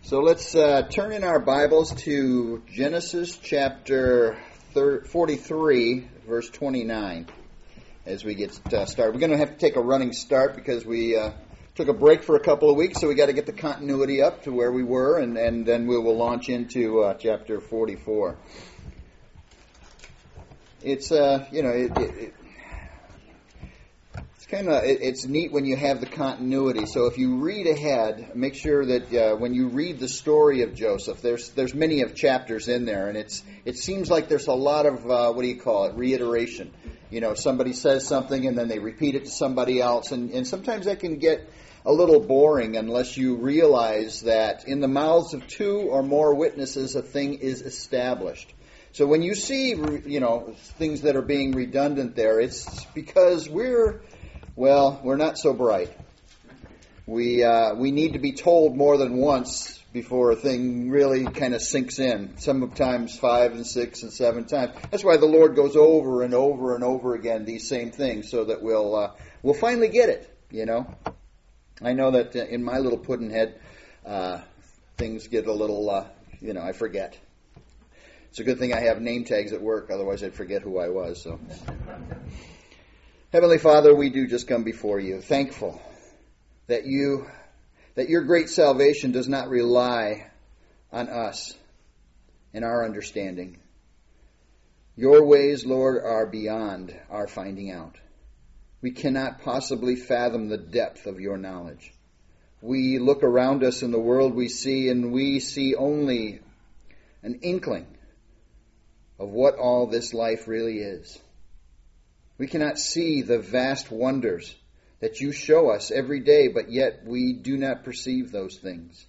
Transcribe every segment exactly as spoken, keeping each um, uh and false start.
So let's uh, turn in our Bibles to Genesis chapter forty-three, verse twenty-nine, as we get uh, started. We're going to have to take a running start because we uh, took a break for a couple of weeks, so we got to get the continuity up to where we were, and, and then we will launch into uh, chapter forty-four. It's, uh, you know, it, it, it kind of it, it's neat when you have the continuity. So if you read ahead, make sure that uh, when you read the story of Joseph, there's there's many of chapters in there, and it's it seems like there's a lot of uh, what do you call it reiteration. You know, somebody says something and then they repeat it to somebody else, and, and sometimes that can get a little boring unless you realize that in the mouths of two or more witnesses a thing is established. So when you see, you know, things that are being redundant there, it's because we're Well, we're not so bright. We uh, we need to be told more than once before a thing really kind of sinks in. Sometimes five and six and seven times. That's why the Lord goes over and over and over again these same things, so that we'll uh, we'll finally get it. You know, I know that in my little pudding head, uh, things get a little, uh, you know, I forget. It's a good thing I have name tags at work, otherwise I'd forget who I was. So. Heavenly Father, we do just come before you, thankful that you, that your great salvation does not rely on us and our understanding. Your ways, Lord, are beyond our finding out. We cannot possibly fathom the depth of your knowledge. We look around us in the world we see, and we see only an inkling of what all this life really is. We cannot see the vast wonders that you show us every day, but yet we do not perceive those things.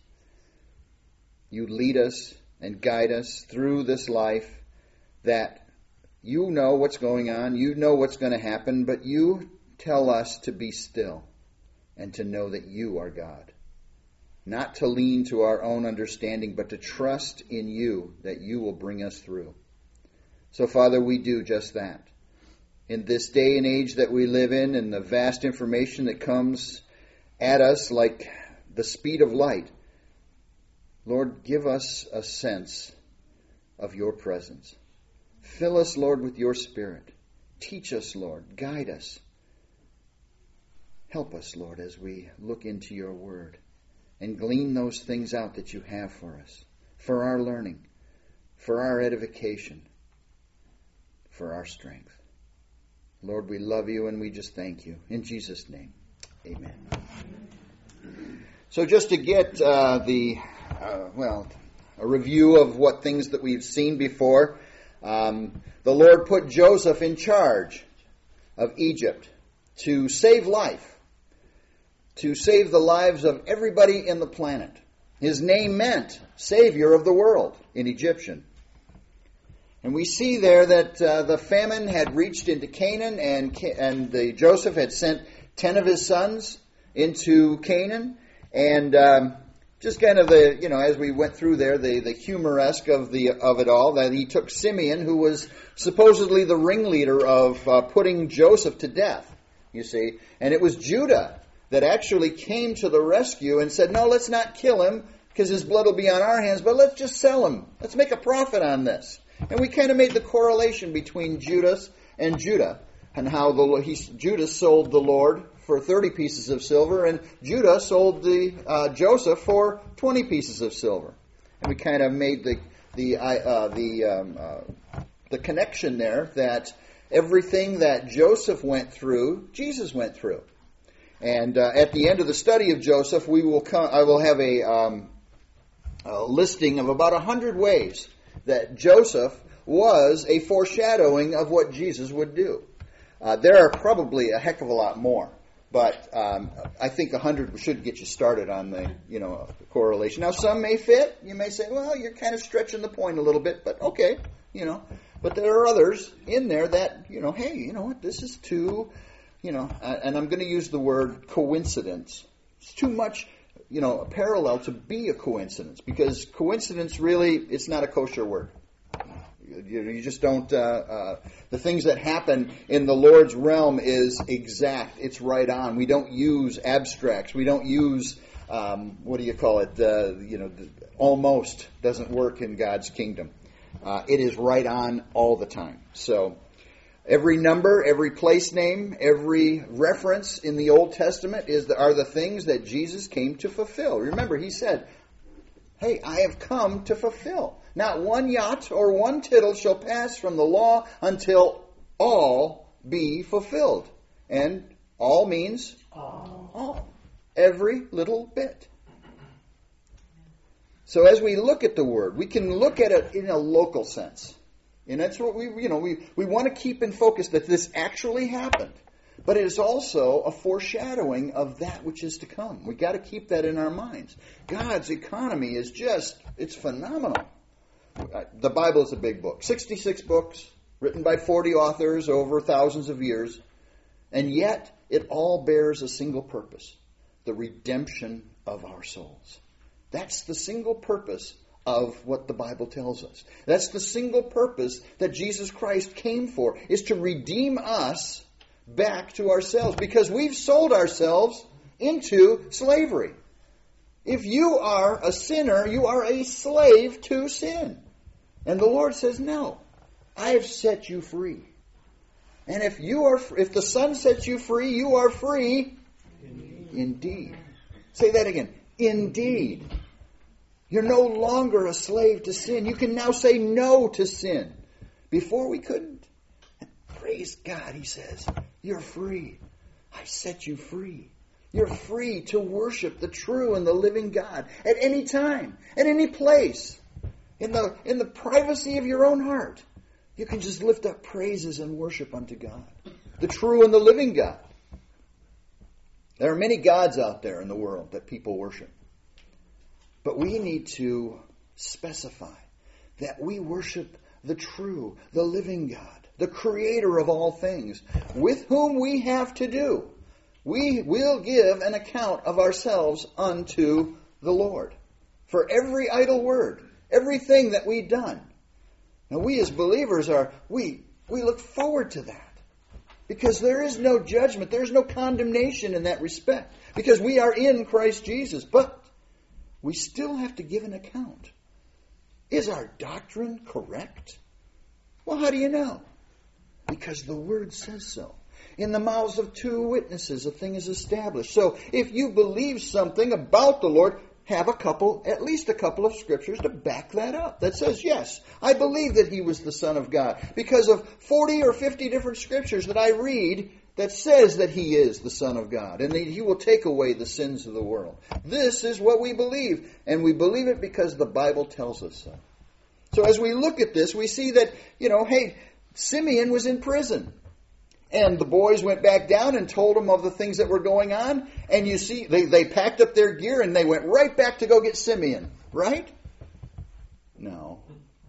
You lead us and guide us through this life that you know what's going on, you know what's going to happen, but you tell us to be still and to know that you are God. Not to lean to our own understanding, but to trust in you that you will bring us through. So, Father, we do just that. In this day and age that we live in, and the vast information that comes at us like the speed of light, Lord, give us a sense of your presence. Fill us, Lord, with your Spirit. Teach us, Lord. Guide us. Help us, Lord, as we look into your word and glean those things out that you have for us, for our learning, for our edification, for our strength. Lord, we love you and we just thank you. In Jesus' name, amen. So just to get uh, the, uh, well, a review of what things that we've seen before, um, the Lord put Joseph in charge of Egypt to save life, to save the lives of everybody in the planet. His name meant Savior of the world in Egyptian. And we see there that uh, the famine had reached into Canaan, and and the Joseph had sent ten of his sons into Canaan, and um, just kind of the you know as we went through there, the the humoresque of the of it all, that he took Simeon, who was supposedly the ringleader of uh, putting Joseph to death. You see, and it was Judah that actually came to the rescue and said, "No, let's not kill him because his blood will be on our hands, but let's just sell him. Let's make a profit on this." And we kind of made the correlation between Judas and Judah, and how the he, Judas sold the Lord for thirty pieces of silver, and Judah sold the uh, Joseph for twenty pieces of silver. And we kind of made the the uh, the um, uh, the connection there that everything that Joseph went through, Jesus went through. And uh, at the end of the study of Joseph, we will come, I will have a, um, a listing of about a hundred ways that Joseph was a foreshadowing of what Jesus would do. Uh, there are probably a heck of a lot more, but um, I think a hundred should get you started on the you know correlation. Now, some may fit. You may say, "Well, you're kind of stretching the point a little bit," but okay, you know. But there are others in there that you know, hey, you know what? This is too, you know, and I'm going to use the word coincidence. It's too much. You know, a parallel to be a coincidence, because coincidence really, it's not a kosher word. You, you just don't, uh, uh, the things that happen in the Lord's realm is exact. It's right on. We don't use abstracts. We don't use um, what do you call it? Uh, you know, almost doesn't work in God's kingdom. Uh, it is right on all the time. So every number, every place name, every reference in the Old Testament is the, are the things that Jesus came to fulfill. Remember, he said, hey, I have come to fulfill. Not one jot or one tittle shall pass from the law until all be fulfilled. And all means all. all. Every little bit. So as we look at the word, we can look at it in a local sense. And that's what we, you know, we, we want to keep in focus that this actually happened. But it is also a foreshadowing of that which is to come. We've got to keep that in our minds. God's economy is just, it's phenomenal. The Bible is a big book. sixty-six books, written by forty authors over thousands of years. And yet, it all bears a single purpose. The redemption of our souls. That's the single purpose of what the Bible tells us. That's the single purpose that Jesus Christ came for, is to redeem us back to ourselves, because we've sold ourselves into slavery. If you are a sinner, you are a slave to sin. And the Lord says, no, I have set you free. And if you are, if the Son sets you free, you are free indeed. Indeed. Say that again. Indeed. You're no longer a slave to sin. You can now say no to sin. Before we couldn't. And praise God, he says, you're free. I set you free. You're free to worship the true and the living God at any time, at any place, in the, in the privacy of your own heart. You can just lift up praises and worship unto God, the true and the living God. There are many gods out there in the world that people worship. But we need to specify that we worship the true, the living God, the creator of all things, with whom we have to do. We will give an account of ourselves unto the Lord for every idle word, everything that we've done. Now we as believers are, we, we look forward to that. Because there is no judgment, there is no condemnation in that respect. Because we are in Christ Jesus. But we still have to give an account. Is our doctrine correct? Well, how do you know? Because the Word says so. In the mouths of two witnesses, a thing is established. So if you believe something about the Lord, have a couple, at least a couple of scriptures to back that up. That says, yes, I believe that he was the Son of God. Because of forty or fifty different scriptures that I read that says that he is the Son of God. And that he will take away the sins of the world. This is what we believe. And we believe it because the Bible tells us so. So as we look at this, we see that, you know, hey, Simeon was in prison. And the boys went back down and told him of the things that were going on. And you see, they, they packed up their gear and they went right back to go get Simeon. Right? No.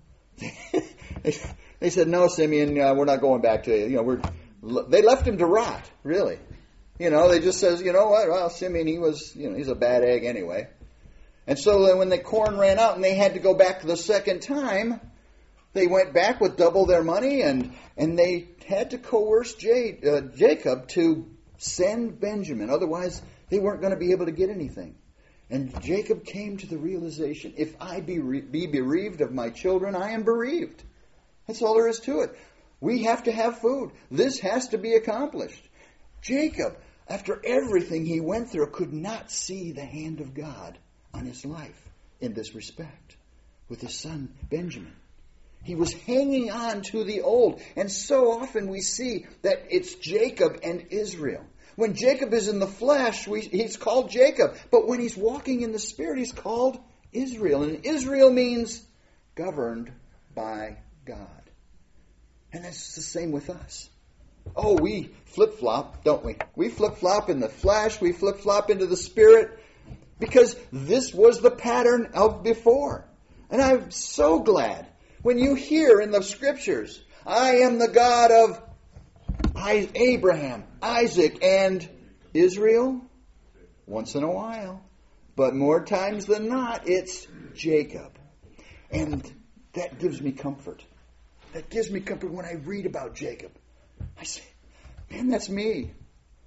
They said, no, Simeon, uh, we're not going back to you. You know, we're, they left him to rot, really. You know, they just says, you know what, well, Simeon, he was, you know, he's a bad egg anyway. And so then when the corn ran out and they had to go back the second time, they went back with double their money, and, and they had to coerce J, uh, Jacob to send Benjamin. Otherwise, they weren't going to be able to get anything. And Jacob came to the realization, if I be, re- be bereaved of my children, I am bereaved. That's all there is to it. We have to have food. This has to be accomplished. Jacob, after everything he went through, could not see the hand of God on his life in this respect with his son Benjamin. He was hanging on to the old. And so often we see that it's Jacob and Israel. When Jacob is in the flesh, we, he's called Jacob. But when he's walking in the Spirit, he's called Israel. And Israel means governed by God. And that's the same with us. Oh, we flip-flop, don't we? We flip-flop in the flesh. We flip-flop into the Spirit. Because this was the pattern of before. And I'm so glad when you hear in the Scriptures, I am the God of Abraham, Isaac, and Israel. Once in a while. But more times than not, it's Jacob. And that gives me comfort. That gives me comfort when I read about Jacob. I say, man, that's me.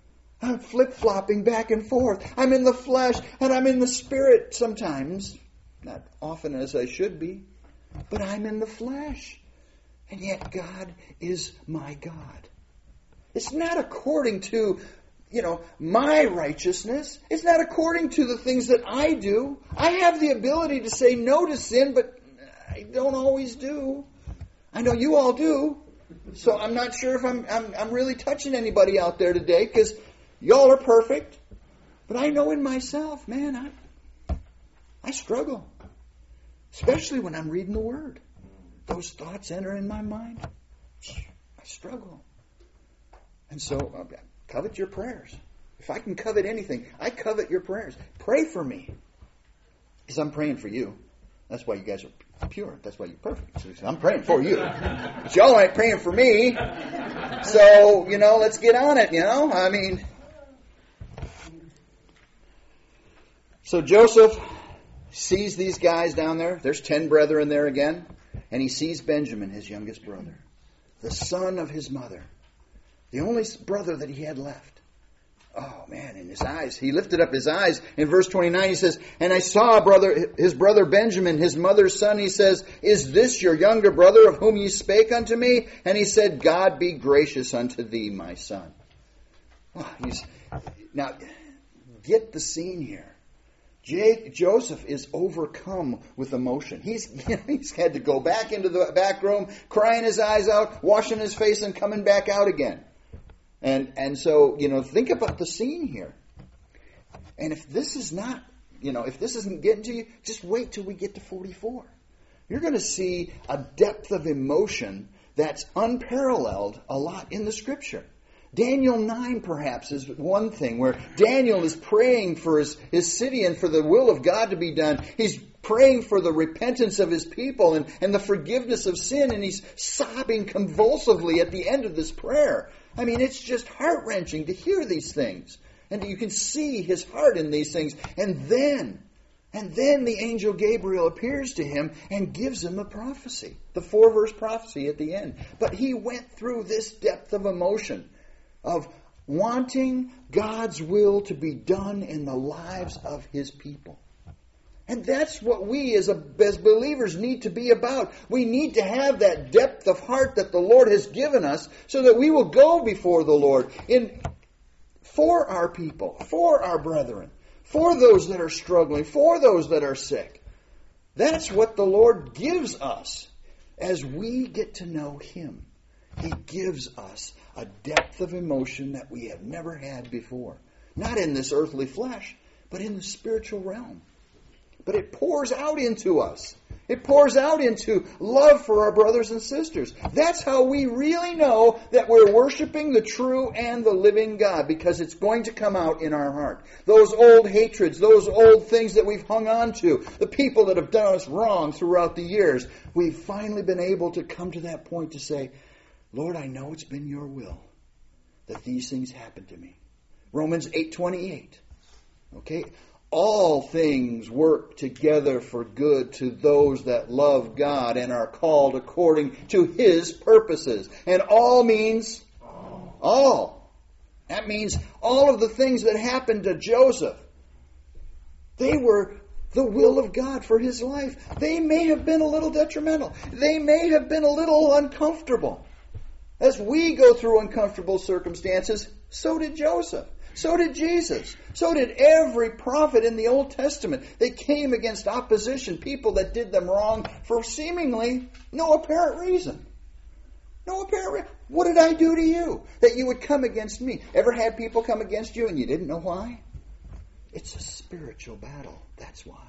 I'm flip-flopping back and forth. I'm in the flesh and I'm in the spirit sometimes. Not often as I should be. But I'm in the flesh. And yet God is my God. It's not according to, you know, my righteousness. It's not according to the things that I do. I have the ability to say no to sin, but I don't always do. I know you all do. So I'm not sure if I'm I'm, I'm really touching anybody out there today, because y'all are perfect. But I know in myself, man, I I struggle. Especially when I'm reading the Word. Those thoughts enter in my mind. I struggle. And so, uh, covet your prayers. If I can covet anything, I covet your prayers. Pray for me. Because I'm praying for you. That's why you guys are pure. That's why you're perfect. I'm praying for you. But y'all ain't praying for me. So, you know, let's get on it, you know. I mean. So Joseph sees these guys down there. There's ten brethren there again. And he sees Benjamin, his youngest brother. The son of his mother. The only brother that he had left. Oh, man, in his eyes. He lifted up his eyes. In verse twenty-nine, he says, and I saw brother, his brother Benjamin, his mother's son. He says, is this your younger brother of whom ye spake unto me? And he said, God be gracious unto thee, my son. Oh, he's, now, get the scene here. Jake, Joseph is overcome with emotion. He's, you know, he's had to go back into the back room, crying his eyes out, washing his face, and coming back out again. And and so, you know, think about the scene here. And if this is not, you know, if this isn't getting to you, just wait till we get to forty-four. You're going to see a depth of emotion that's unparalleled a lot in the Scripture. Daniel nine, perhaps, is one thing where Daniel is praying for his, his city and for the will of God to be done. He's praying for the repentance of his people and, and the forgiveness of sin, and he's sobbing convulsively at the end of this prayer. I mean, it's just heart-wrenching to hear these things. And you can see his heart in these things. And then, and then the angel Gabriel appears to him and gives him a prophecy. The four-verse prophecy at the end. But he went through this depth of emotion of wanting God's will to be done in the lives of his people. And that's what we as, a, as believers need to be about. We need to have that depth of heart that the Lord has given us so that we will go before the Lord in for our people, for our brethren, for those that are struggling, for those that are sick. That's what the Lord gives us as we get to know Him. He gives us a depth of emotion that we have never had before. Not in this earthly flesh, but in the spiritual realm. But it pours out into us. It pours out into love for our brothers and sisters. That's how we really know that we're worshiping the true and the living God, because it's going to come out in our heart. Those old hatreds, those old things that we've hung on to, the people that have done us wrong throughout the years, we've finally been able to come to that point to say, Lord, I know it's been your will that these things happen to me. Romans eight twenty-eight. Okay? All things work together for good to those that love God and are called according to His purposes. And all means all. all. That means all of the things that happened to Joseph, they were the will of God for his life. They may have been a little detrimental. They may have been a little uncomfortable. As we go through uncomfortable circumstances, so did Joseph. So did Jesus. So did every prophet in the Old Testament. They came against opposition, people that did them wrong for seemingly no apparent reason. No apparent reason. What did I do to you that you would come against me? Ever had people come against you and you didn't know why? It's a spiritual battle. That's why.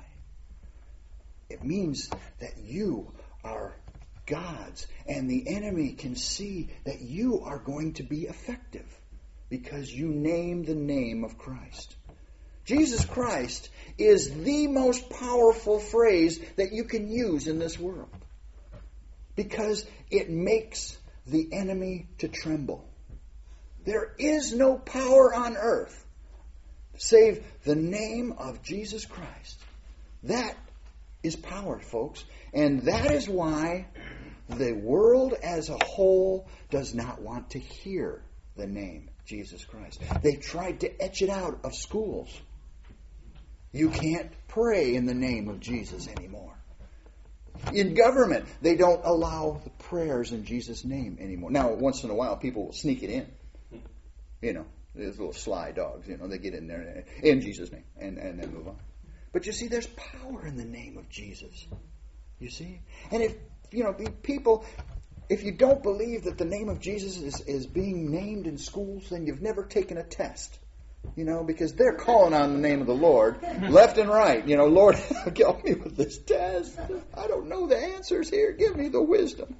It means that you are God's, and the enemy can see that you are going to be effective. Because you name the name of Christ. Jesus Christ is the most powerful phrase that you can use in this world. Because it makes the enemy to tremble. There is no power on earth save the name of Jesus Christ. That is power, folks. And that is why the world as a whole does not want to hear the name Jesus Christ. They tried to etch it out of schools. You can't pray in the name of Jesus anymore. In government, they don't allow the prayers in Jesus' name anymore. Now, once in a while, people will sneak it in. You know, there's little sly dogs, you know, they get in there in Jesus' name and, and then move on. But you see, there's power in the name of Jesus. You see? And if, you know, people, if you don't believe that the name of Jesus is, is being named in schools, then you've never taken a test. You know, because they're calling on the name of the Lord left and right. You know, Lord, help me with this test. I don't know the answers here. Give me the wisdom.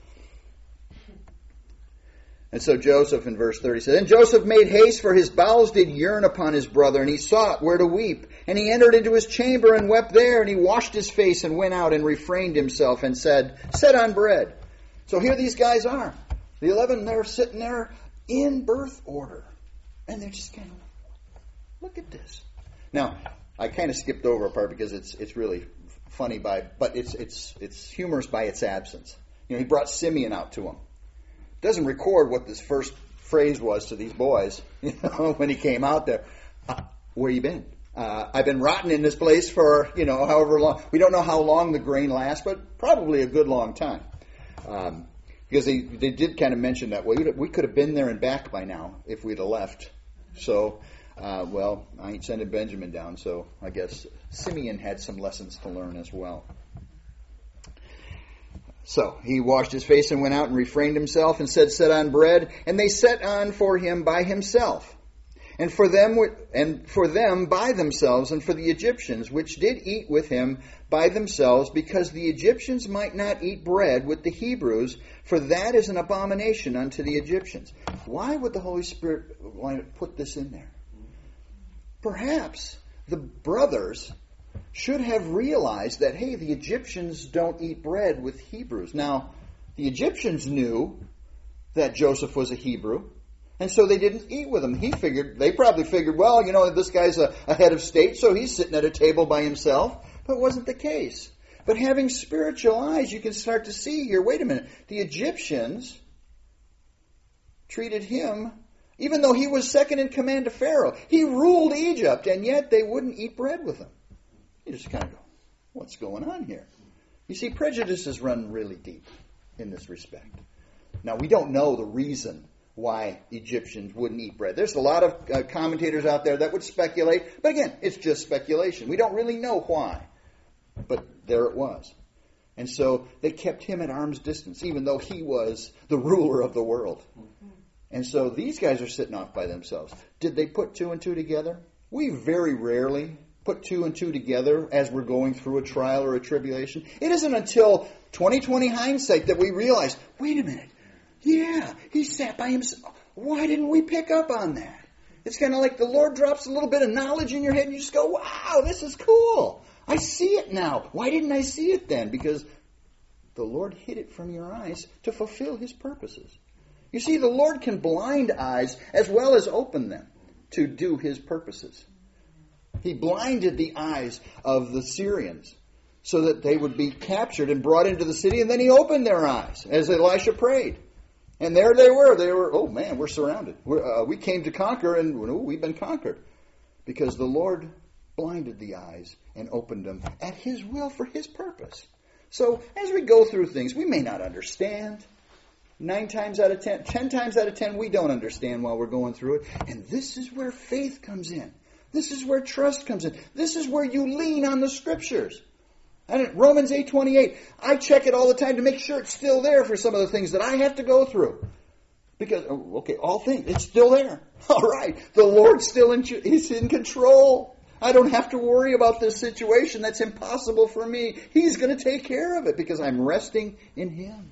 And so Joseph in verse thirty says, And Joseph made haste, for his bowels did yearn upon his brother, and he sought where to weep. And he entered into his chamber and wept there, and he washed his face and went out and refrained himself and said, Set on bread. So here these guys are. The eleven, they're sitting there in birth order. And they're just kind of, look at this. Now, I kind of skipped over a part because it's it's really funny by, but it's it's it's humorous by its absence. You know, he brought Simeon out to him. Doesn't record what this first phrase was to these boys. You know, when he came out there, uh, where you been? Uh, I've been rotting in this place for you know however long. We don't know how long the grain lasts, but probably a good long time. Um, because they they did kind of mention that well, we could have been there and back by now if we'd have left. So. Uh, well, I ain't sending Benjamin down, so I guess Simeon had some lessons to learn as well. So he washed his face and went out and refrained himself and said, Set on bread. And they set on for him by himself, and for them and for them by themselves, and for the Egyptians, which did eat with him by themselves, because the Egyptians might not eat bread with the Hebrews, for that is an abomination unto the Egyptians. Why would the Holy Spirit want to put this in there? Perhaps the brothers should have realized that, hey, the Egyptians don't eat bread with Hebrews. Now, the Egyptians knew that Joseph was a Hebrew, and so they didn't eat with him. He figured, they probably figured, well, you know, this guy's a, a head of state, so he's sitting at a table by himself. But it wasn't the case. But having spiritual eyes, you can start to see here, wait a minute, the Egyptians treated him, even though he was second in command to Pharaoh. He ruled Egypt, and yet they wouldn't eat bread with him. You just kind of go, what's going on here? You see, prejudices run really deep in this respect. Now, we don't know the reason why Egyptians wouldn't eat bread. There's a lot of uh, commentators out there that would speculate, but again, it's just speculation. We don't really know why, but there it was. And so they kept him at arm's distance, even though he was the ruler of the world. And so these guys are sitting off by themselves. Did they put two and two together? We very rarely put two and two together as we're going through a trial or a tribulation. It isn't until twenty twenty hindsight that we realize, wait a minute, yeah, he sat by himself. Why didn't we pick up on that? It's kind of like the Lord drops a little bit of knowledge in your head and you just go, wow, this is cool. I see it now. Why didn't I see it then? Because the Lord hid it from your eyes to fulfill His purposes. You see, the Lord can blind eyes as well as open them to do His purposes. He blinded the eyes of the Syrians so that they would be captured and brought into the city, and then He opened their eyes as Elisha prayed. And there they were. They were, oh man, we're surrounded. We're, uh, we came to conquer, and oh, we've been conquered. Because the Lord blinded the eyes and opened them at His will for His purpose. So as we go through things, we may not understand. Nine times out of ten, ten times out of ten, we don't understand while we're going through it. And this is where faith comes in. This is where trust comes in. This is where you lean on the Scriptures. And Romans eight twenty-eight, I check it all the time to make sure it's still there for some of the things that I have to go through. Because, okay, all things, it's still there. All right, the Lord's still in, He's in control. I don't have to worry about this situation that's impossible for me. He's going to take care of it because I'm resting in Him.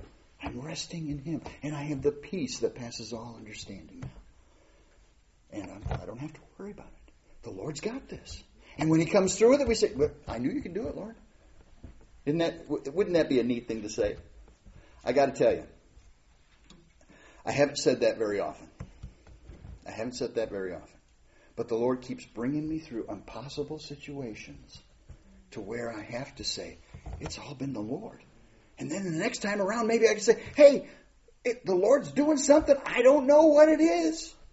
I'm resting in Him. And I have the peace that passes all understanding now. And I'm, I don't have to worry about it. The Lord's got this. And when He comes through with it, we say, well, I knew you could do it, Lord. Isn't that, wouldn't that be a neat thing to say? I got to tell you, I haven't said that very often. I haven't said that very often. But the Lord keeps bringing me through impossible situations to where I have to say, it's all been the Lord. And then the next time around, maybe I can say, hey, it, the Lord's doing something. I don't know what it is.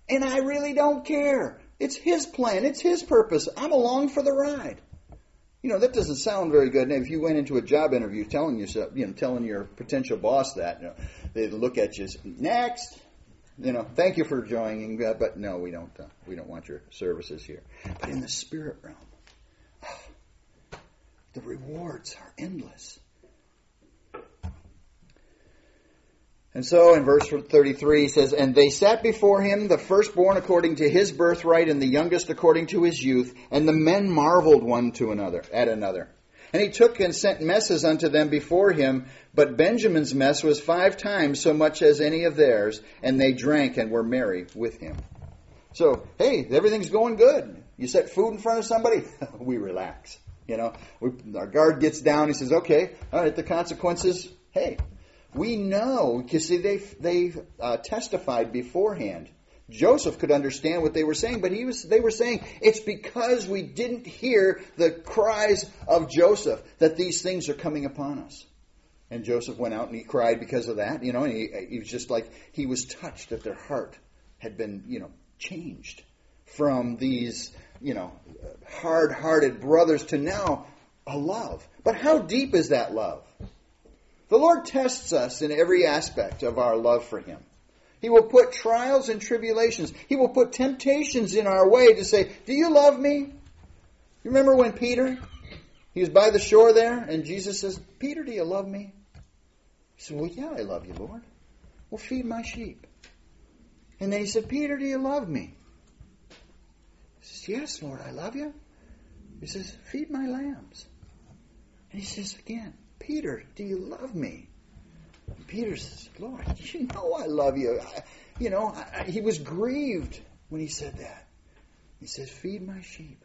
And I really don't care. It's His plan. It's His purpose. I'm along for the ride. You know, that doesn't sound very good. And if you went into a job interview telling yourself, you know, telling your potential boss that, you know, they'd look at you, next, you know, thank you for joining, uh, but no, we don't. Uh, we don't want your services here. But in the spirit realm, oh, the rewards are endless. And so in verse thirty-three, he says, and they sat before him, the firstborn according to his birthright, and the youngest according to his youth. And the men marveled one to another, at another. And he took and sent messes unto them before him. But Benjamin's mess was five times so much as any of theirs. And they drank and were merry with him. So, hey, everything's going good. You set food in front of somebody, we relax. You know, we, our guard gets down. He says, okay, all right, the consequences, hey. We know, you see, they they uh, testified beforehand. Joseph could understand what they were saying, but he was they were saying, it's because we didn't hear the cries of Joseph that these things are coming upon us. And Joseph went out and he cried because of that, you know, and he, he was just like, he was touched that their heart had been, you know, changed from these, you know, hard-hearted brothers to now a love. But how deep is that love? The Lord tests us in every aspect of our love for Him. He will put trials and tribulations. He will put temptations in our way to say, do you love me? You remember when Peter, he was by the shore there, and Jesus says, Peter, do you love me? He said, well, yeah, I love you, Lord. Well, feed my sheep. And then he said, Peter, do you love me? He says, yes, Lord, I love you. He says, feed my lambs. And he says again, Peter, do you love me? And Peter says, Lord, you know I love you. I, you know, I, he was grieved when he said that. He says, feed my sheep.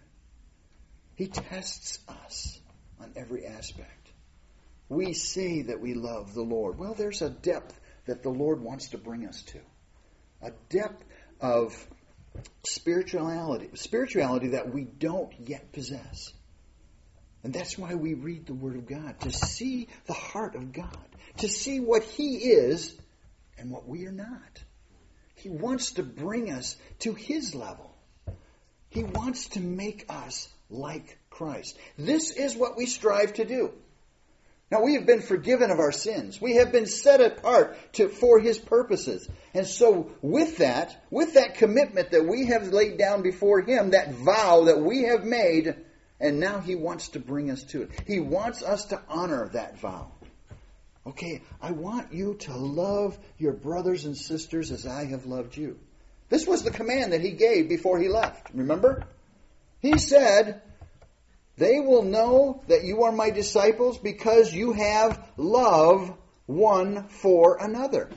He tests us on every aspect. We say that we love the Lord. Well, there's a depth that the Lord wants to bring us to. A depth of spirituality, spirituality that we don't yet possess. And that's why we read the Word of God, to see the heart of God, to see what He is and what we are not. He wants to bring us to His level. He wants to make us like Christ. This is what we strive to do. Now, we have been forgiven of our sins. We have been set apart to, for His purposes. And so with that, with that commitment that we have laid down before Him, that vow that we have made, and now He wants to bring us to it. He wants us to honor that vow. Okay, I want you to love your brothers and sisters as I have loved you. This was the command that He gave before He left. Remember? He said, they will know that you are my disciples because you have love one for another.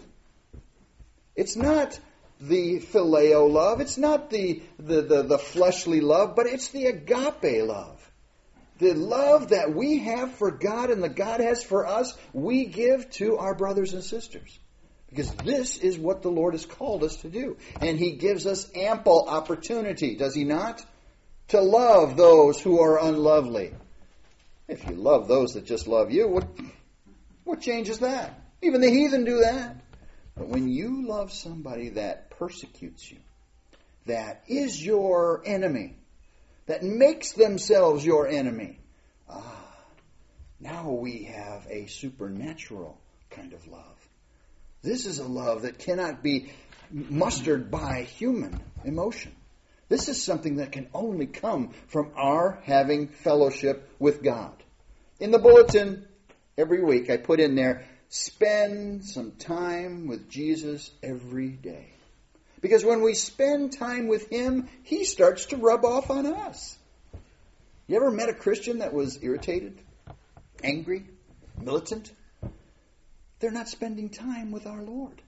It's not the phileo love. It's not the, the, the, the fleshly love, but it's the agape love. The love that we have for God and that God has for us, we give to our brothers and sisters. Because this is what the Lord has called us to do. And He gives us ample opportunity, does He not? To love those who are unlovely. If you love those that just love you, what, what changes that? Even the heathen do that. But when you love somebody that persecutes you, that is your enemy, that makes themselves your enemy, ah, now we have a supernatural kind of love. This is a love that cannot be mustered by human emotion. This is something that can only come from our having fellowship with God. In the bulletin, every week I put in there, spend some time with Jesus every day. Because when we spend time with Him, He starts to rub off on us. You ever met a Christian that was irritated, angry, militant? They're not spending time with our Lord.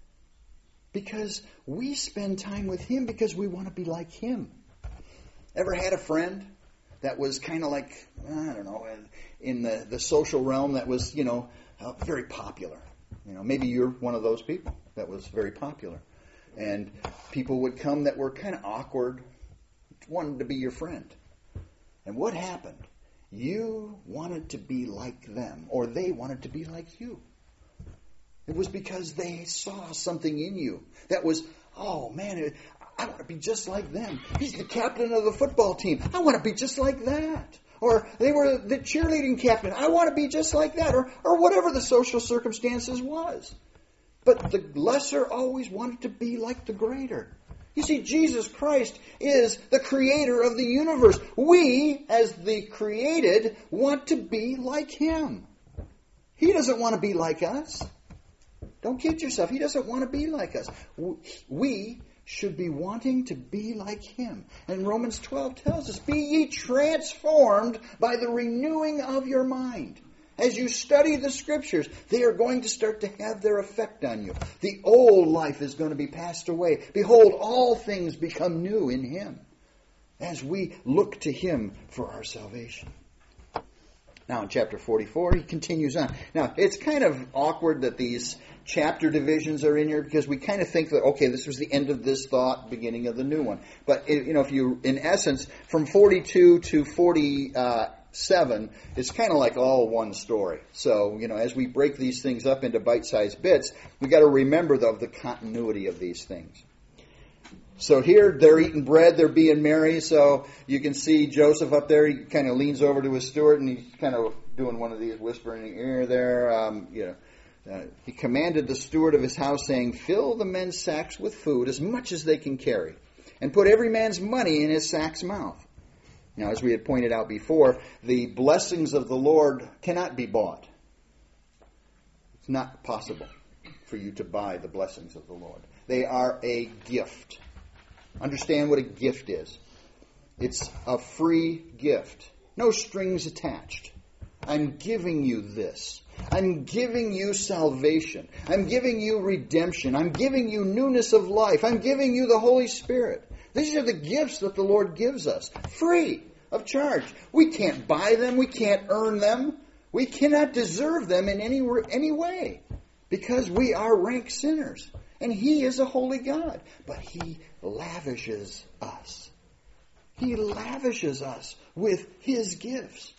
Because we spend time with Him because we want to be like Him. Ever had a friend that was kind of like, I don't know, in the, the social realm that was, you know, uh, very popular? You know, maybe you're one of those people that was very popular. And people would come that were kind of awkward, wanted to be your friend. And what happened? You wanted to be like them, or they wanted to be like you. It was because they saw something in you that was, oh man, I want to be just like them. He's the captain of the football team. I want to be just like that. Or they were the cheerleading captain. I want to be just like that. Or, or whatever the social circumstances was. But the lesser always wanted to be like the greater. You see, Jesus Christ is the creator of the universe. We, as the created, want to be like Him. He doesn't want to be like us. Don't kid yourself. He doesn't want to be like us. We should be wanting to be like Him. And Romans twelve tells us, be ye transformed by the renewing of your mind. As you study the Scriptures, they are going to start to have their effect on you. The old life is going to be passed away. Behold, all things become new in Him, as we look to Him for our salvation. Now in chapter forty-four, he continues on. Now, it's kind of awkward that these chapter divisions are in here, because we kind of think that, okay, this was the end of this thought, beginning of the new one. But, you know, if you, in essence, from forty-two to forty-seven, it's kind of like all one story. So, you know, as we break these things up into bite-sized bits, we've got to remember the, the continuity of these things. So here, they're eating bread, they're being merry, so you can see Joseph up there, he kind of leans over to his steward, and he's kind of doing one of these whispering in the ear there, um, you know. Uh, he commanded the steward of his house, saying, fill the men's sacks with food as much as they can carry, and put every man's money in his sack's mouth. Now, as we had pointed out before, the blessings of the Lord cannot be bought. It's not possible for you to buy the blessings of the Lord. They are a gift. Understand what a gift is. It's a free gift. No strings attached. I'm giving you this. I'm giving you salvation. I'm giving you redemption. I'm giving you newness of life. I'm giving you the Holy Spirit. These are the gifts that the Lord gives us. Free of charge. We can't buy them. We can't earn them. We cannot deserve them in any, any way, because we are rank sinners. And He is a holy God. But He lavishes us. He lavishes us with His gifts.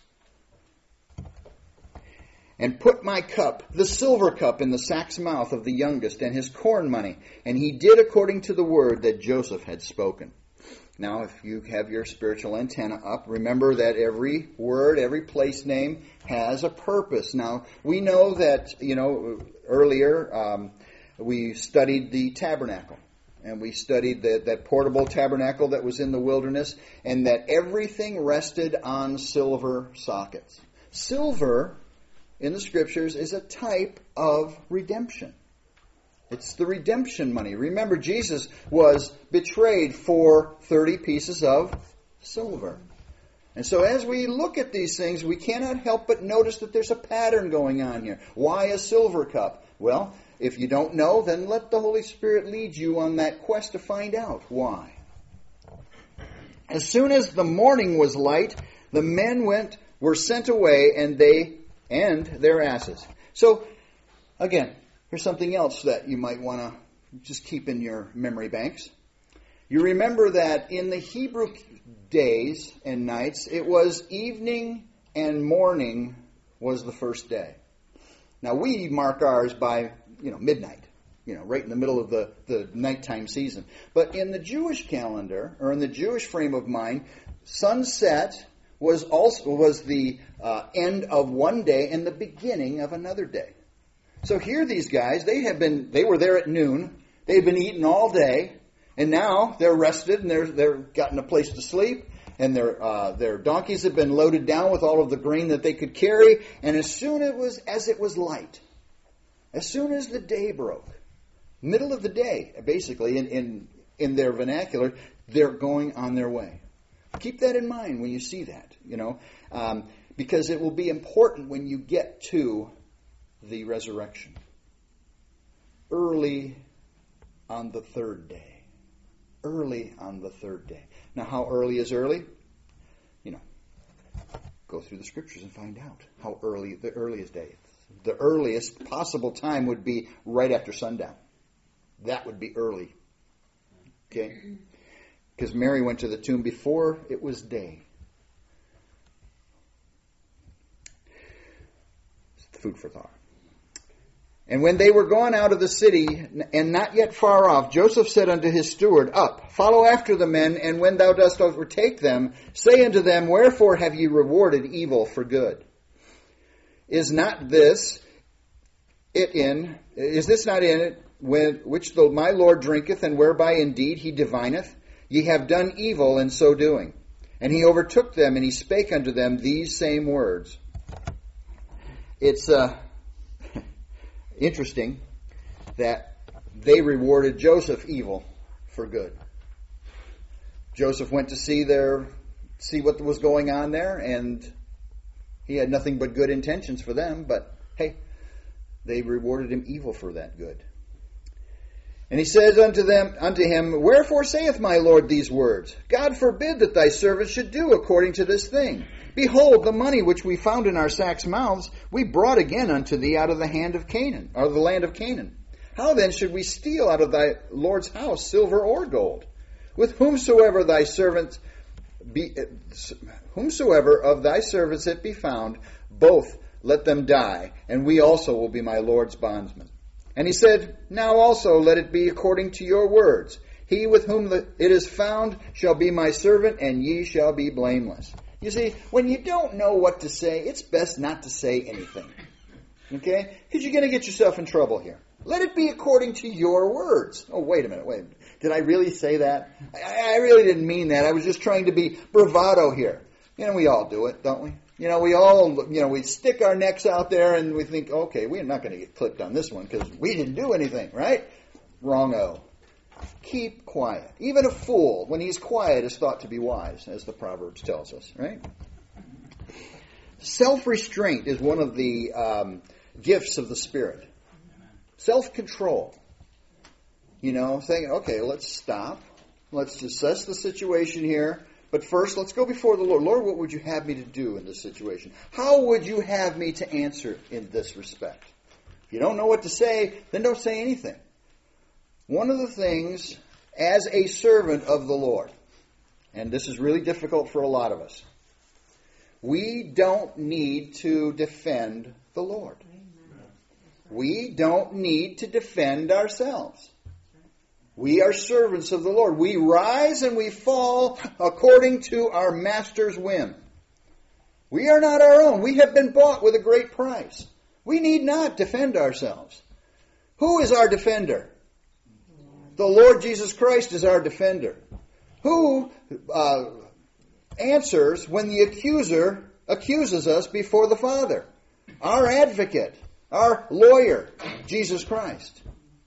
And put my cup, the silver cup, in the sack's mouth of the youngest, and his corn money. And he did according to the word that Joseph had spoken. Now, if you have your spiritual antenna up, remember that every word, every place name has a purpose. Now, we know that, you know, earlier um, we studied the tabernacle. And we studied the, that portable tabernacle that was in the wilderness, and that everything rested on silver sockets. Silver, in the Scriptures, is a type of redemption. It's the redemption money. Remember, Jesus was betrayed for thirty pieces of silver. And so as we look at these things, we cannot help but notice that there's a pattern going on here. Why a silver cup? Well, if you don't know, then let the Holy Spirit lead you on that quest to find out why. As soon as the morning was light, the men went were sent away, and they and their asses. So, again, here's something else that you might want to just keep in your memory banks. You remember that in the Hebrew days and nights, it was evening and morning was the first day. Now, we mark ours by, you know, midnight, you know, right in the middle of the, the nighttime season. But in the Jewish calendar, or in the Jewish frame of mind, sunset was also was the uh, end of one day and the beginning of another day. So here these guys, they have been they were there at noon. They've been eating all day, and now they're rested and they're they're gotten a place to sleep, and their uh, their donkeys have been loaded down with all of the grain that they could carry. And as soon as it was as it was light, as soon as the day broke, middle of the day, basically in in, in their vernacular, they're going on their way. Keep that in mind when you see that, you know, um, because it will be important when you get to the resurrection. Early on the third day. Early on the third day. Now, how early is early? You know, go through the Scriptures and find out how early the earliest day. The earliest possible time would be right after sundown. That would be early. Okay? Because Mary went to the tomb before it was day. It's food for thought. And when they were gone out of the city, and not yet far off, Joseph said unto his steward, Up, follow after the men, and when thou dost overtake them, say unto them, Wherefore have ye rewarded evil for good? Is not this it in, is this not in it, when, which the, my Lord drinketh, and whereby indeed he divineth? Ye have done evil in so doing. And he overtook them, and he spake unto them these same words. It's uh, interesting that they rewarded Joseph evil for good. Joseph went to see their, see what was going on there, and he had nothing but good intentions for them, but hey, they rewarded him evil for that good. And he says unto them, unto him, Wherefore saith my Lord these words? God forbid that thy servant should do according to this thing. Behold, the money which we found in our sacks' mouths, we brought again unto thee out of the hand of Canaan, or the land of Canaan. How then should we steal out of thy Lord's house silver or gold? With whomsoever thy servant be, whomsoever of thy servants it be found, both let them die, and we also will be my Lord's bondsmen. And he said, Now also let it be according to your words. He with whom the, it is found shall be my servant, and ye shall be blameless. You see, when you don't know what to say, it's best not to say anything. Okay? Because you're going to get yourself in trouble here. Let it be according to your words. Oh, wait a minute, wait a minute. Did I really say that? I, I really didn't mean that. I was just trying to be bravado here. You know, we all do it, don't we? You know, we all, you know, we stick our necks out there and we think, okay, we're not going to get clipped on this one because we didn't do anything, right? Wrong-o. Keep quiet. Even a fool, when he's quiet, is thought to be wise, as the Proverbs tells us, right? Self-restraint is one of the um, gifts of the Spirit. Self-control. You know, saying, okay, let's stop. Let's assess the situation here. But first, let's go before the Lord. Lord, what would you have me to do in this situation? How would you have me to answer in this respect? If you don't know what to say, then don't say anything. One of the things, as a servant of the Lord, and this is really difficult for a lot of us, we don't need to defend the Lord. We don't need to defend ourselves. We are servants of the Lord. We rise and we fall according to our Master's whim. We are not our own. We have been bought with a great price. We need not defend ourselves. Who is our defender? The Lord Jesus Christ is our defender. Who uh, answers when the accuser accuses us before the Father? Our advocate, our lawyer, Jesus Christ.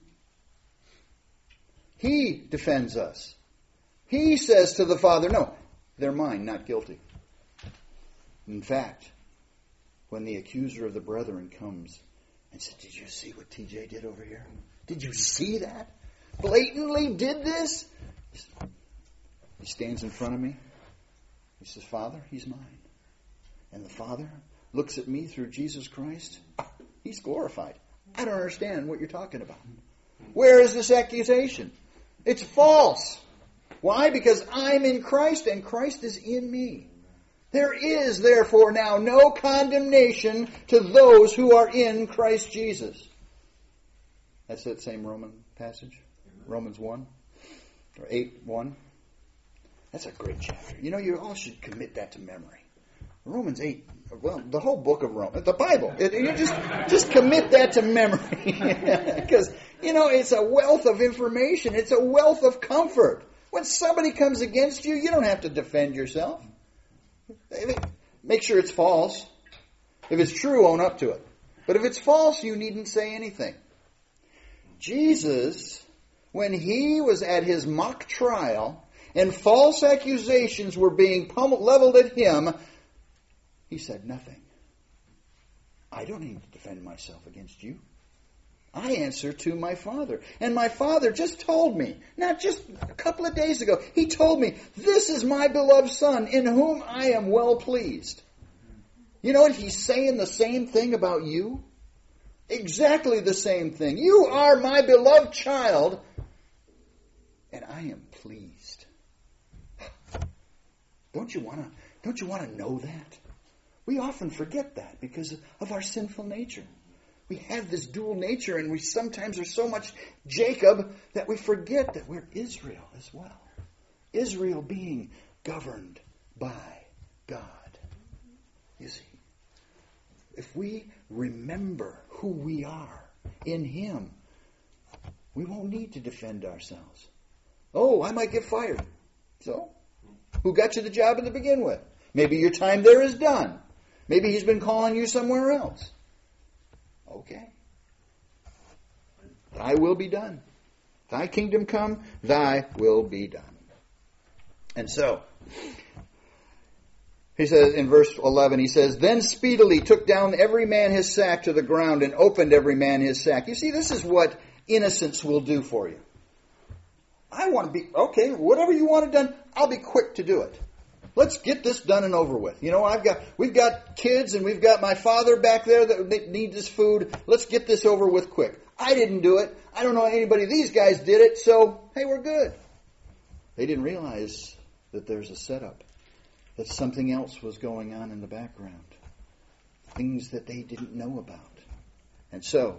He defends us. He says to the Father, no, they're mine, not guilty. In fact, when the accuser of the brethren comes and says, did you see what T J did over here? Did you see that? Blatantly did this? He stands in front of me. He says, Father, he's mine. And the Father looks at me through Jesus Christ. He's glorified. I don't understand what you're talking about. Where is this accusation? It's false. Why? Because I'm in Christ and Christ is in me. There is, therefore, now no condemnation to those who are in Christ Jesus. That's that same Roman passage? Romans one? Or eight one? That's a great chapter. You know, you all should commit that to memory. Romans eight, well, the whole book of Romans, the Bible. It, you just, just commit that to memory. Because, you know, it's a wealth of information. It's a wealth of comfort. When somebody comes against you, you don't have to defend yourself. Make sure it's false. If it's true, own up to it. But if it's false, you needn't say anything. Jesus, when he was at his mock trial and false accusations were being pummeled, leveled at him, he said nothing. I don't need to defend myself against you. I answer to my Father. And my Father just told me, not just a couple of days ago, he told me, this is my beloved Son in whom I am well pleased. You know what? He's saying the same thing about you. Exactly the same thing. You are my beloved child, and I am pleased. Don't you want to, don't you want to know that? We often forget that because of our sinful nature. We have this dual nature, and we sometimes are so much Jacob that we forget that we're Israel as well. Israel being governed by God. You see, if we remember who we are in Him, we won't need to defend ourselves. Oh, I might get fired. So, who got you the job to begin with? Maybe your time there is done. Maybe He's been calling you somewhere else. Okay. Thy will be done. Thy kingdom come, thy will be done. And so, he says in verse eleven, he says, Then speedily took down every man his sack to the ground and opened every man his sack. You see, this is what innocence will do for you. I want to be, okay, whatever you want it done, I'll be quick to do it. Let's get this done and over with. You know, I've got, we've got kids and we've got my father back there that needs this food. Let's get this over with quick. I didn't do it. I don't know anybody. These guys did it. So, hey, we're good. They didn't realize that there's a setup, that something else was going on in the background. Things that they didn't know about. And so,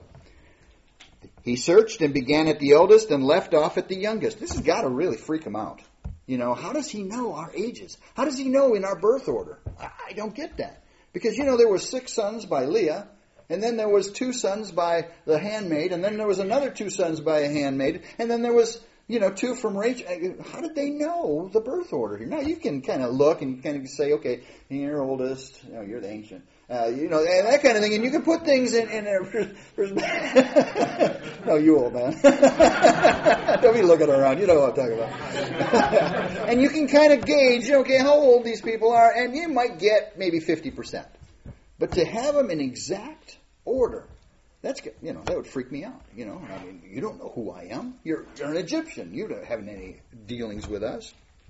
he searched and began at the eldest and left off at the youngest. This has got to really freak him out. You know, how does he know our ages? How does he know in our birth order? I don't get that. Because, you know, there were six sons by Leah, and then there was two sons by the handmaid, and then there was another two sons by a handmaid, and then there was, you know, two from Rachel. How did they know the birth order here? Now, you can kind of look and kind of say, okay, you're oldest, you know, you're the ancient. Uh, you know, and that kind of thing. And you can put things in, in there. No, you old man. Don't be looking around. You know what I'm talking about. And you can kind of gauge, okay, how old these people are. And you might get maybe fifty percent. But to have them in exact order, that's, you know, that would freak me out. You know, I mean, you don't know who I am. You're, you're an Egyptian. You don't have any dealings with us.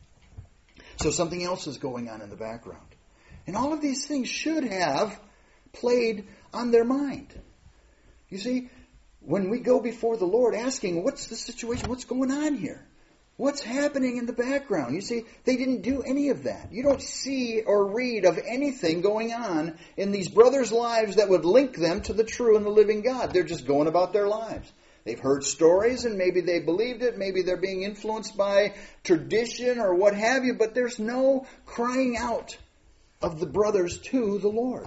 So something else is going on in the background. And all of these things should have played on their mind. You see, when we go before the Lord asking, what's the situation? What's going on here? What's happening in the background? You see, they didn't do any of that. You don't see or read of anything going on in these brothers' lives that would link them to the true and the living God. They're just going about their lives. They've heard stories and maybe they believed it. Maybe they're being influenced by tradition or what have you. But there's no crying out of the brothers to the Lord.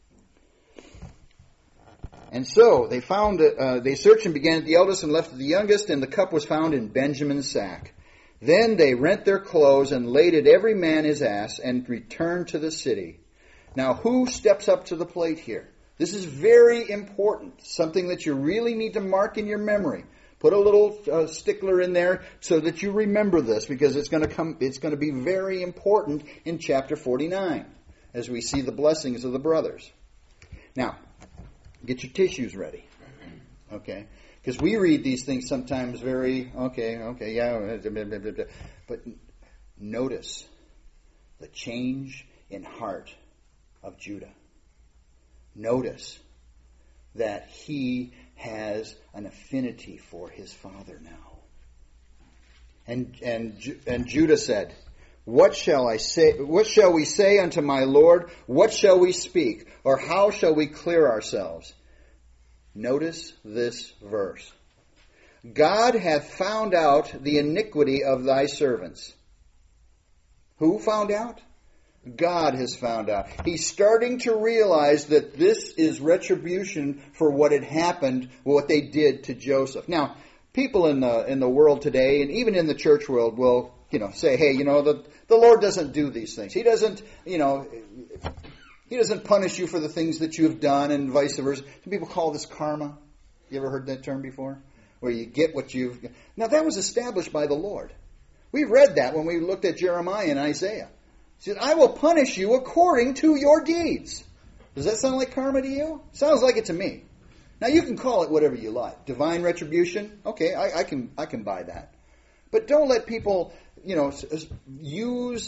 And so they found, uh, they searched and began at the eldest and left at the youngest, and the cup was found in Benjamin's sack. Then they rent their clothes and laded every man his ass and returned to the city. Now, who steps up to the plate here? This is very important, something that you really need to mark in your memory. Put a little uh, stickler in there so that you remember this, because it's going to come. It's going to be very important in chapter forty-nine as we see the blessings of the brothers. Now, get your tissues ready, okay? Because we read these things sometimes very okay, okay, yeah, but notice the change in heart of Judah. Notice that he has an affinity for his father now. And and and Judah said, "What shall I say? What shall we say unto my Lord? What shall we speak? Or how shall we clear ourselves?" Notice this verse. God hath found out the iniquity of thy servants. Who found out? God has found out. He's starting to realize that this is retribution for what had happened, what they did to Joseph. Now, people in the in the world today, and even in the church world, will, you know, say, hey, you know, the, the Lord doesn't do these things. He doesn't, you know, He doesn't punish you for the things that you have done, and vice versa. Some people call this karma. You ever heard that term before? Where you get what you've... Now, that was established by the Lord. We read that when we looked at Jeremiah and Isaiah. He said, I will punish you according to your deeds. Does that sound like karma to you? Sounds like it to me. Now, you can call it whatever you like. Divine retribution? Okay, I, I can I can buy that. But don't let people, you know, use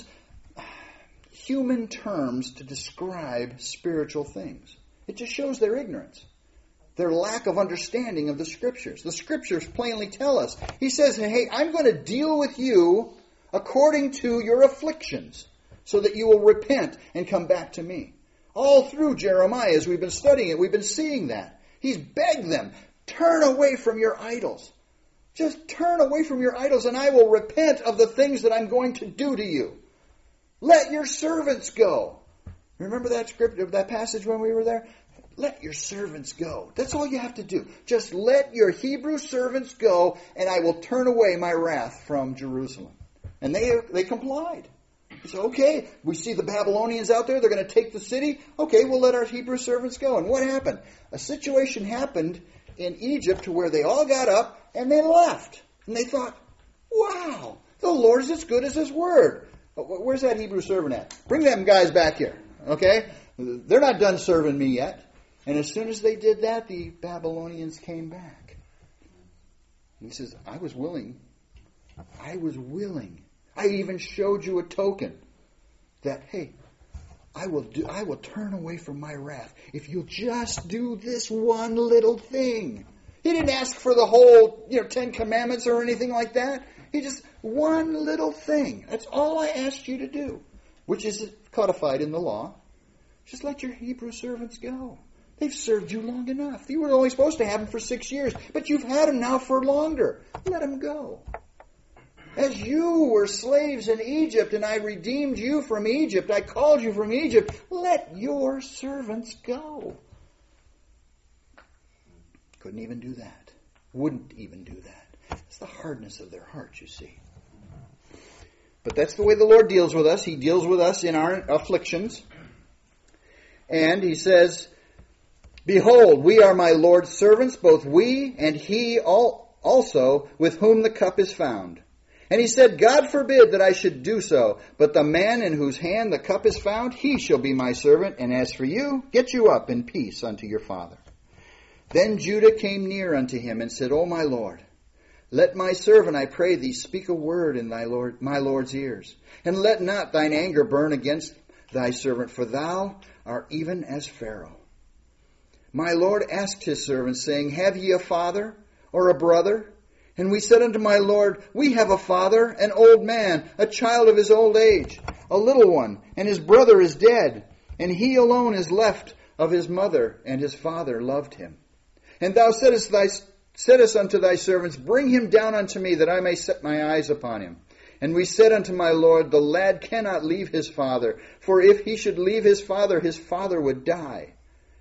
human terms to describe spiritual things. It just shows their ignorance, their lack of understanding of the Scriptures. The Scriptures plainly tell us. He says, hey, I'm going to deal with you according to your afflictions, so that you will repent and come back to me. All through Jeremiah, as we've been studying it, we've been seeing that. He's begged them, turn away from your idols. Just turn away from your idols and I will repent of the things that I'm going to do to you. Let your servants go. Remember that script, that passage when we were there? Let your servants go. That's all you have to do. Just let your Hebrew servants go and I will turn away my wrath from Jerusalem. And they they complied. They said, okay, we see the Babylonians out there. They're going to take the city. Okay, we'll let our Hebrew servants go. And what happened? A situation happened in Egypt to where they all got up and they left. And they thought, wow, the Lord is as good as His word. Where's that Hebrew servant at? Bring them guys back here. Okay? They're not done serving me yet. And as soon as they did that, the Babylonians came back. And he says, I was willing. I was willing. I even showed you a token that, hey, I will do. I will turn away from my wrath if you'll just do this one little thing. He didn't ask for the whole, you know, Ten Commandments or anything like that. He just, one little thing. That's all I asked you to do, which is codified in the law. Just let your Hebrew servants go. They've served you long enough. You were only supposed to have them for six years, but you've had them now for longer. Let them go. As you were slaves in Egypt, and I redeemed you from Egypt, I called you from Egypt, let your servants go. Couldn't even do that. Wouldn't even do that. It's the hardness of their hearts, you see. But that's the way the Lord deals with us. He deals with us in our afflictions. And He says, behold, we are my Lord's servants, both we and He also, with whom the cup is found. And He said, God forbid that I should do so, but the man in whose hand the cup is found, he shall be my servant. And as for you, get you up in peace unto your father. Then Judah came near unto him and said, O my Lord, let my servant, I pray thee, speak a word in thy Lord, my Lord's ears. And let not thine anger burn against thy servant, for thou art even as Pharaoh. My Lord asked his servants, saying, have ye a father or a brother? And we said unto my Lord, we have a father, an old man, a child of his old age, a little one, and his brother is dead, and he alone is left of his mother, and his father loved him. And thou saidst, thy, saidst unto thy servants, bring him down unto me, that I may set my eyes upon him. And we said unto my Lord, the lad cannot leave his father, for if he should leave his father, his father would die.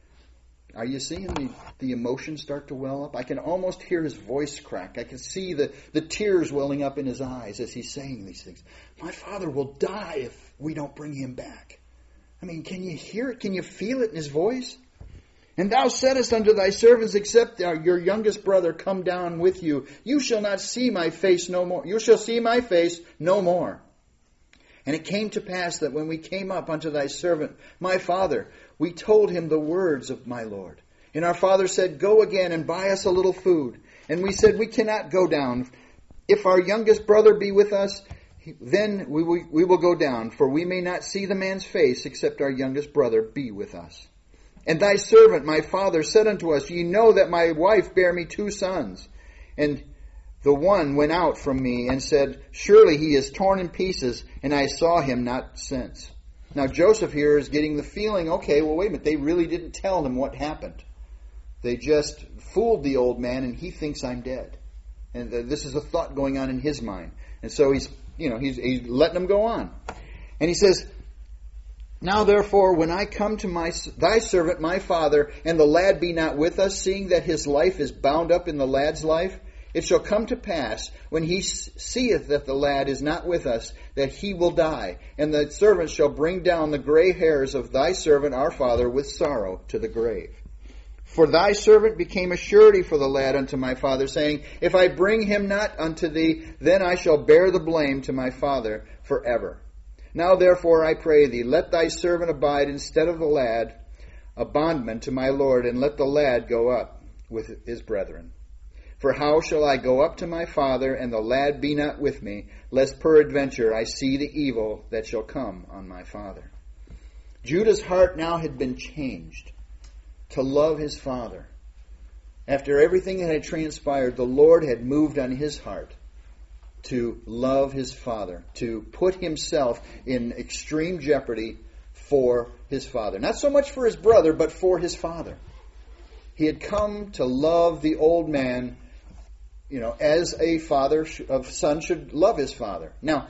Are you seeing the, the emotions start to well up? I can almost hear his voice crack. I can see the, the tears welling up in his eyes as he's saying these things. My father will die if we don't bring him back. I mean, can you hear it? Can you feel it in his voice? And thou saidst unto thy servants, except your youngest brother come down with you, you shall not see my face no more. You shall see my face no more. And it came to pass that when we came up unto thy servant, my father, we told him the words of my Lord. And our father said, go again and buy us a little food. And we said, we cannot go down. If our youngest brother be with us, then we, we, we will go down, for we may not see the man's face, except our youngest brother be with us. And thy servant, my father, said unto us, ye know that my wife bare me two sons. And the one went out from me and said, surely he is torn in pieces, and I saw him not since. Now Joseph here is getting the feeling, okay, well wait a minute, they really didn't tell him what happened. They just fooled the old man and he thinks I'm dead. And this is a thought going on in his mind. And so he's, you know, he's, he's letting them go on. And he says, now therefore, when I come to my thy servant, my father, and the lad be not with us, seeing that his life is bound up in the lad's life, it shall come to pass, when he seeth that the lad is not with us, that he will die. And the servant shall bring down the gray hairs of thy servant our father with sorrow to the grave. For thy servant became a surety for the lad unto my father, saying, if I bring him not unto thee, then I shall bear the blame to my father forever. Now therefore I pray thee, let thy servant abide instead of the lad, a bondman to my Lord, and let the lad go up with his brethren. For how shall I go up to my father, and the lad be not with me, lest peradventure I see the evil that shall come on my father? Judah's heart now had been changed to love his father. After everything that had transpired, the Lord had moved on his heart to love his father, to put himself in extreme jeopardy for his father. Not so much for his brother, but for his father. He had come to love the old man, you know, as a father of son should love his father. Now,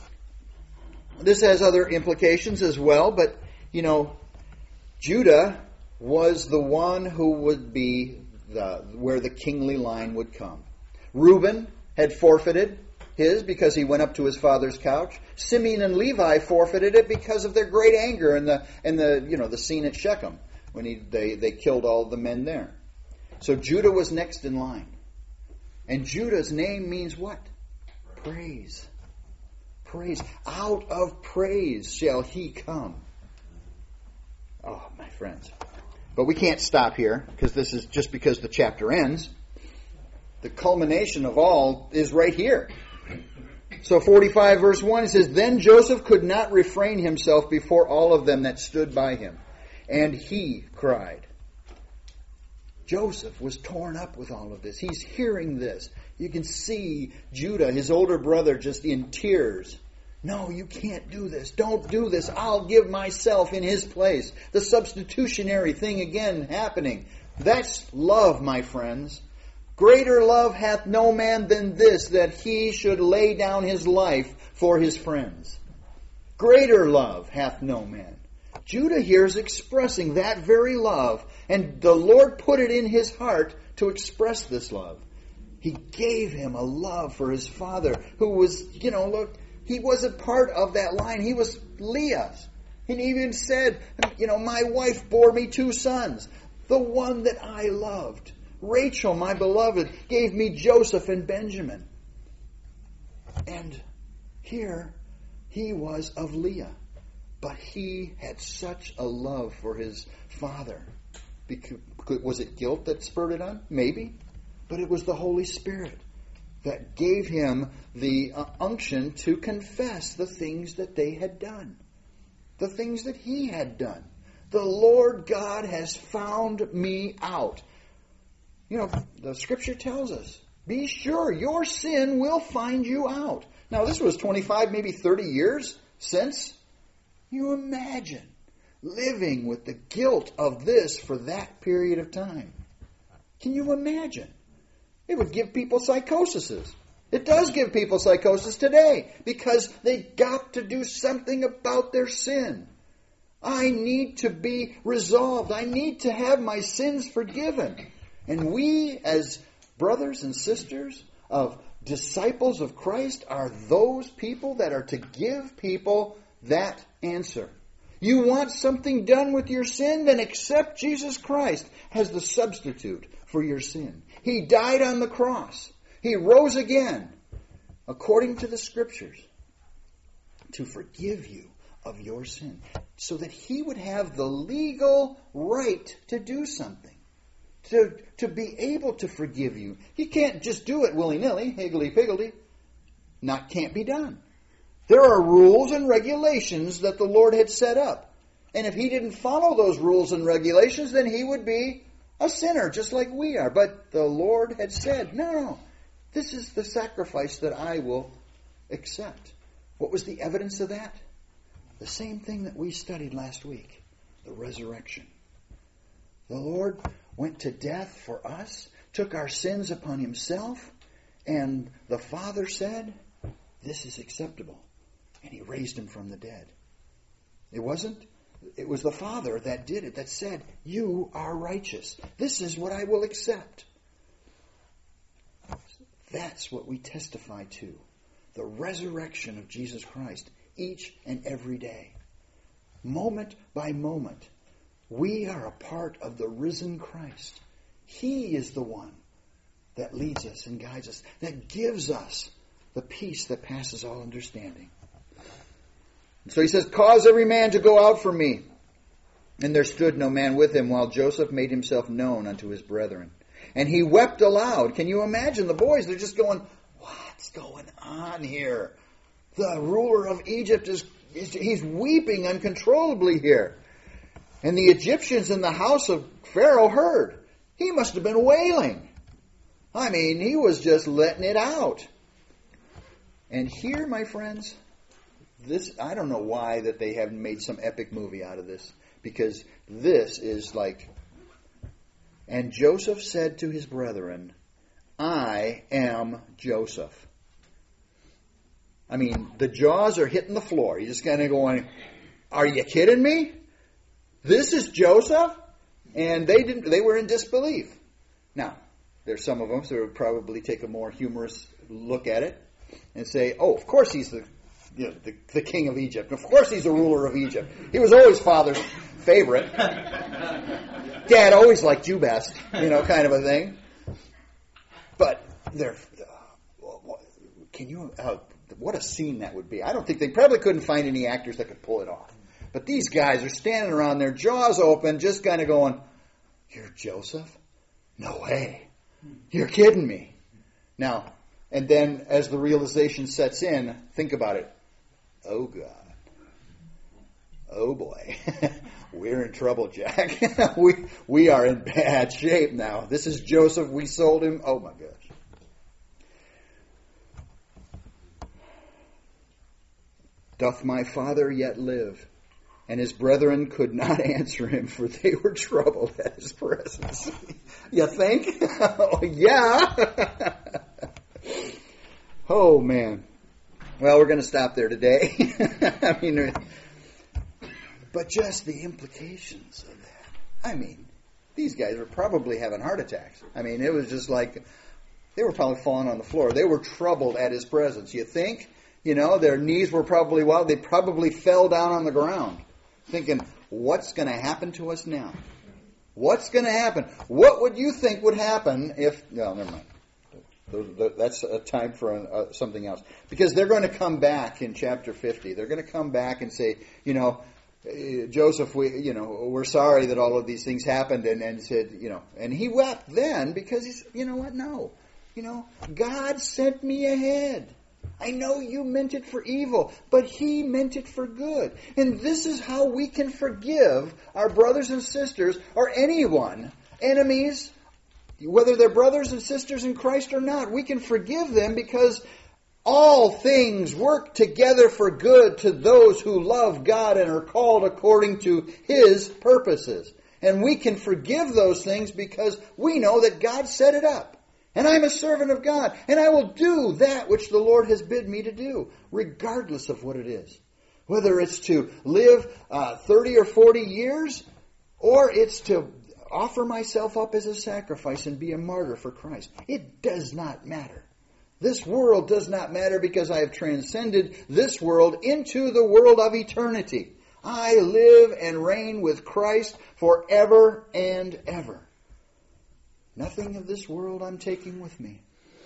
this has other implications as well, but, you know, Judah was the one who would be the, where the kingly line would come. Reuben had forfeited his because he went up to his father's couch. Simeon and Levi forfeited it because of their great anger and the and the you know the scene at Shechem when he they, they killed all the men there. So Judah was next in line. And Judah's name means what? Praise. Praise. Out of praise shall he come. Oh, my friends. But we can't stop here because this is just because the chapter ends. The culmination of all is right here. So forty-five verse one, it says, Then Joseph could not refrain himself before all of them that stood by him. And he cried. Joseph was torn up with all of this. He's hearing this. You can see Judah, his older brother, just in tears. No, you can't do this. Don't do this. I'll give myself in his place. The substitutionary thing again happening. That's love, my friends. Greater love hath no man than this, that he should lay down his life for his friends. Greater love hath no man. Judah here is expressing that very love, and the Lord put it in his heart to express this love. He gave him a love for his father, who was, you know, look, he wasn't part of that line. He was Leah's. And he even said, you know, my wife bore me two sons, the one that I loved. Rachel, my beloved, gave me Joseph and Benjamin. And here, he was of Leah. But he had such a love for his father. Because, was it guilt that spurred it on? Maybe. But it was the Holy Spirit that gave him the uh, unction to confess the things that they had done. The things that he had done. The Lord God has found me out. You know, the Scripture tells us, be sure your sin will find you out. Now, this was twenty-five, maybe thirty years since. You imagine living with the guilt of this for that period of time. Can you imagine? It would give people psychoses. It does give people psychosis today because they got to do something about their sin. I need to be resolved. I need to have my sins forgiven. And we, as brothers and sisters of disciples of Christ, are those people that are to give people that answer. You want something done with your sin? Then accept Jesus Christ as the substitute for your sin. He died on the cross. He rose again, according to the Scriptures, to forgive you of your sin, so that He would have the legal right to do something, to, to be able to forgive you. He can't just do it willy-nilly, higgledy-piggledy. Not can't be done. There are rules and regulations that the Lord had set up. And if He didn't follow those rules and regulations, then He would be a sinner, just like we are. But the Lord had said, no, no, this is the sacrifice that I will accept. What was the evidence of that? The same thing that we studied last week, the resurrection. The Lord went to death for us, took our sins upon Himself, and the Father said, this is acceptable. And He raised Him from the dead. It wasn't, it was the Father that did it, that said, you are righteous. This is what I will accept. That's what we testify to. The resurrection of Jesus Christ each and every day. Moment by moment. We are a part of the risen Christ. He is the one that leads us and guides us, that gives us the peace that passes all understanding. And so He says, cause every man to go out from me. And there stood no man with him, while Joseph made himself known unto his brethren. And he wept aloud. Can you imagine? The boys, they're just going, what's going on here? The ruler of Egypt is, is he's weeping uncontrollably here. And the Egyptians in the house of Pharaoh heard. He must have been wailing. I mean, he was just letting it out. And here, my friends, this, I don't know why that they haven't made some epic movie out of this. Because this is like And Joseph said to his brethren, I am Joseph. I mean, the jaws are hitting the floor. You're just kind of going, are you kidding me? This is Joseph? And they didn't. They were in disbelief. Now, there's some of them who would probably take a more humorous look at it and say, oh, of course he's the, you know, the, the king of Egypt. Of course he's the ruler of Egypt. He was always father's favorite. Dad always liked you best, you know, kind of a thing. But they're, uh, can you, uh, what a scene that would be. I don't think, they probably couldn't find any actors that could pull it off. But these guys are standing around, their jaws open, just kind of going, you're Joseph? No way. You're kidding me. Now, and then as the realization sets in, think about it. Oh, God. Oh, boy. We're in trouble, Jack. we we are in bad shape now. This is Joseph. We sold him. Oh, my gosh. Doth my father yet live? And his brethren could not answer him, for they were troubled at his presence. You think? Oh, yeah. Oh, man. Well, we're going to stop there today. I mean, but just the implications of that. I mean, these guys were probably having heart attacks. I mean, it was just like, they were probably falling on the floor. They were troubled at his presence. You think? You know, their knees were probably wild. They probably fell down on the ground, thinking, what's going to happen to us now? What's going to happen? What would you think would happen if... No, never mind. That's a time for uh, something else. Because they're going to come back in chapter fifty. They're going to come back and say, you know, Joseph, we, you know, we're sorry that all of these things happened. And, and said, you know, and he wept then because he's, you know what? No. You know, God sent me ahead. I know you meant it for evil, but He meant it for good. And this is how we can forgive our brothers and sisters or anyone, enemies, whether they're brothers and sisters in Christ or not. We can forgive them because all things work together for good to those who love God and are called according to His purposes. And we can forgive those things because we know that God set it up. And I'm a servant of God, and I will do that which the Lord has bid me to do, regardless of what it is. Whether it's to live uh, thirty or forty years, or it's to offer myself up as a sacrifice and be a martyr for Christ. It does not matter. This world does not matter because I have transcended this world into the world of eternity. I live and reign with Christ forever and ever. Nothing of this world I'm taking with me.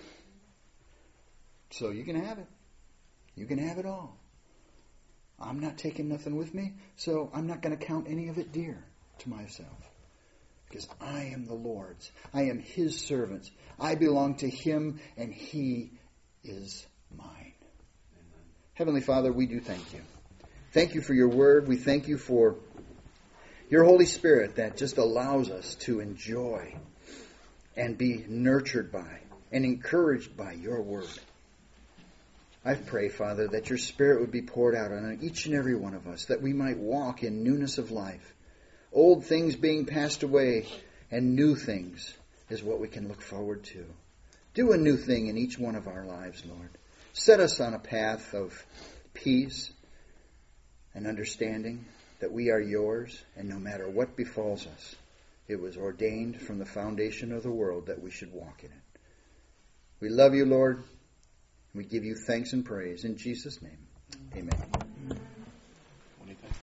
So you can have it. You can have it all. I'm not taking nothing with me, so I'm not going to count any of it dear to myself. Because I am the Lord's. I am His servant. I belong to Him, and He is mine. Amen. Heavenly Father, we do thank you. Thank you for your word. We thank you for your Holy Spirit that just allows us to enjoy and be nurtured by and encouraged by your word. I pray, Father, that your Spirit would be poured out on each and every one of us, that we might walk in newness of life. Old things being passed away, and new things is what we can look forward to. Do a new thing in each one of our lives, Lord. Set us on a path of peace and understanding that we are yours, and no matter what befalls us, it was ordained from the foundation of the world that we should walk in it. We love you, Lord. We give you thanks and praise. In Jesus' name, amen.